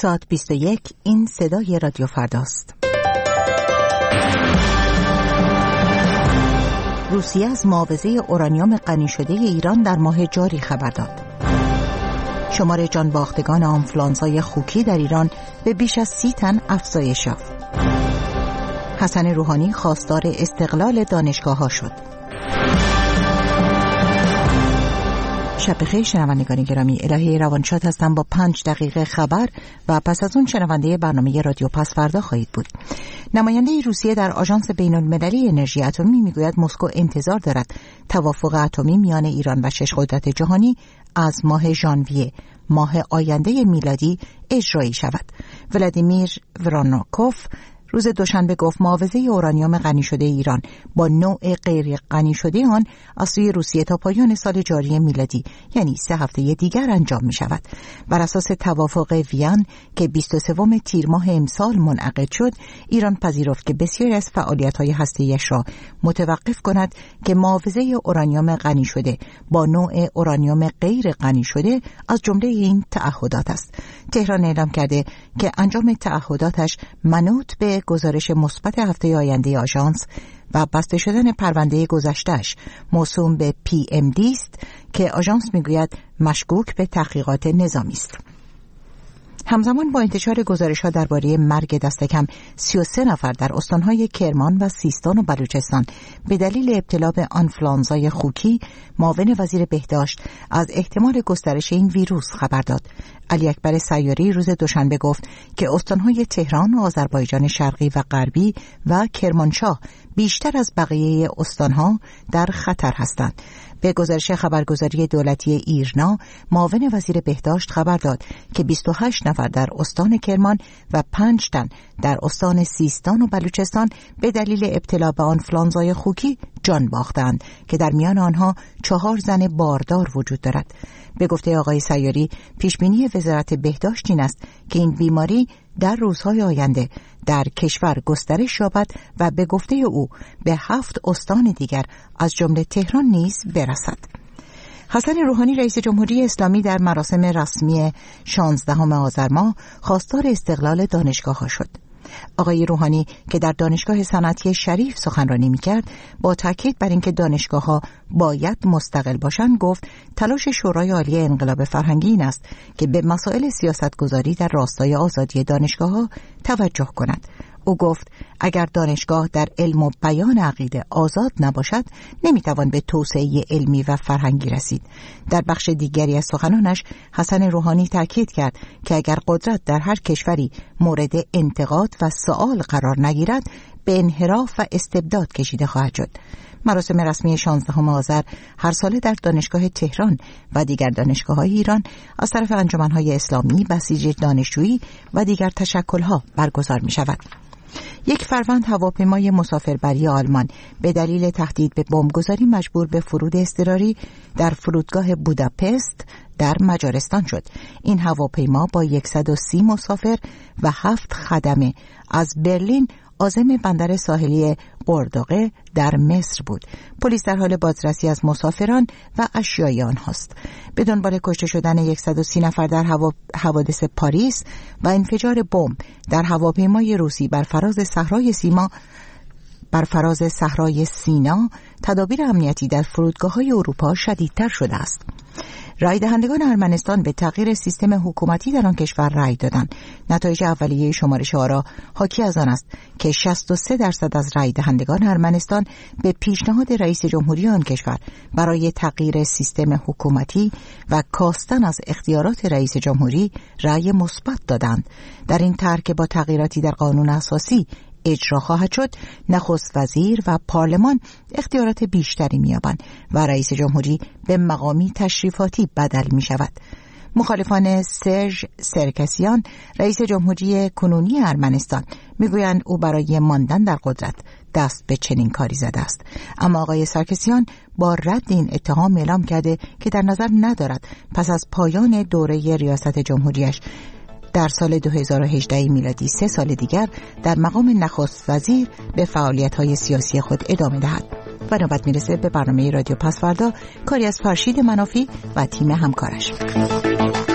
ساعت 21. این صدای رادیو فرداست. روسیه از معاوضه اورانیوم غنی شده ایران در ماه جاری خبر داد. شمار جانباختگان آنفولانزای خوکی در ایران به بیش از 30 تن افزایش یافت. حسن روحانی خواستار استقلال دانشگاه‌ها شد. شب بخیر شنوندگان گرامی، الهی روانشاد هستم با 5 دقیقه خبر و پس از اون شنونده برنامه رادیو پس فردا خواهید بود. نماینده روسیه در آژانس بین‌المللی انرژی اتمی میگوید مسکو انتظار دارد توافق اتمی میان ایران و 6 قدرت جهانی از ماه ژانویه ماه آینده میلادی اجرایی شود. ولادیمیر ورانوکوف روز دوشنبه گفت معاوضه اورانیوم غنی شده ایران با نوع غیر غنی شده آن از سوی روسیه تا پایان سال جاری میلادی یعنی 3 هفته دیگر انجام می شود. بر اساس توافق وین که 23 تیر ماه امسال منعقد شد، ایران پذیرفت که بسیاری از فعالیت‌های هسته‌ایش را متوقف کند که معاوضه اورانیوم غنی شده با نوع اورانیوم غیر غنی شده از جمله این تعهدات است. تهران اعلام کرده که انجام تعهداتش منوط به گزارش مثبت هفته آینده آژانس و بسته شدن پرونده گذشته‌اش موسوم به PMD است که آژانس میگوید مشکوک به تحقیقات نظامی است. همزمان با انتشار گزارش‌ها درباره مرگ دست کم 33 نفر در استان‌های کرمان و سیستان و بلوچستان به دلیل ابتلا به آنفولانزای خوکی، معاون وزیر بهداشت از احتمال گسترش این ویروس خبر داد. علی اکبر سیاری روز دوشنبه گفت که استان‌های تهران و آذربایجان شرقی و غربی و کرمانشاه بیشتر از بقیه استان‌ها در خطر هستند. به گزارش خبرگزاری دولتی ایرنا، معاون وزیر بهداشت خبر داد که 28 نفر در استان کرمان و 5 تن در استان سیستان و بلوچستان به دلیل ابتلا به آنفولانزای خوکی جان باختند که در میان آنها 4 زن باردار وجود دارد. به گفته آقای سیاری، پیشبینی وزارت بهداشت این است که این بیماری در روزهای آینده در کشور گسترش یابد و به گفته او به 7 استان دیگر از جمله تهران نیز برسد. حسن روحانی رئیس جمهوری اسلامی در مراسم رسمی 16 آذر ماه خواستار استقلال دانشگاه‌ها شد. آقای روحانی که در دانشگاه صنعتی شریف سخنرانی می‌کرد، با تاکید بر اینکه دانشگاه‌ها باید مستقل باشند گفت تلاش شورای عالی انقلاب فرهنگی این است که به مسائل سیاستگذاری در راستای آزادی دانشگاه‌ها توجه کند. او گفت اگر دانشگاه در علم و بیان عقیده آزاد نباشد نمیتوان به توسعه علمی و فرهنگی رسید. در بخش دیگری از سخنانش حسن روحانی تاکید کرد که اگر قدرت در هر کشوری مورد انتقاد و سؤال قرار نگیرد به انحراف و استبداد کشیده خواهد شد. مراسم رسمی 16 آذر هر ساله در دانشگاه تهران و دیگر دانشگاه‌های ایران از طرف انجمن‌های اسلامی، بسیج دانشجویی و دیگر تشکل‌ها برگزار می‌شود. 1 فروند هواپیمای مسافربری آلمان به دلیل تهدید به بمبگذاری مجبور به فرود اضطراری در فرودگاه بوداپست در مجارستان شد. این هواپیما با 130 مسافر و 7 خدمه از برلین عازم بندر ساحلی قرداغه در مصر بود. پلیس در حال بازرسی از مسافران و اشیای آنهاست. به دنبال کشته شدن 130 نفر در حوادث پاریس و انفجار بمب در هواپیمای روسی بر فراز صحرای سینا، تدابیر امنیتی در فرودگاه‌های اروپا شدیدتر شده است. رای دهندگان ارمنستان به تغییر سیستم حکومتی در آن کشور رای دادند. نتایج اولیه شمارش آرا حاکی از آن است که 63% از رای دهندگان ارمنستان به پیشنهاد رئیس جمهوری آن کشور برای تغییر سیستم حکومتی و کاستن از اختیارات رئیس جمهوری رای مثبت دادند. در این طرح که با تغییراتی در قانون اساسی اجرا خواهد شد، نخست وزیر و پارلمان اختیارات بیشتری می‌یابند و رئیس جمهوری به مقامی تشریفاتی بدل می‌شود. مخالفان سرژ سرکسیان، رئیس جمهوری کنونی ارمنستان، میگویند او برای ماندن در قدرت دست به چنین کاری زده است. اما آقای سرکسیان با رد این اتهام اعلام کرده که در نظر ندارد پس از پایان دوره ریاست جمهوریش در سال 2018 میلادی 3 سال دیگر در مقام نخست وزیر به فعالیت‌های سیاسی خود ادامه دهد. و نوبت میرسه به برنامه رادیو پس فردا، کاری از فرشید منافی و تیم همکارش.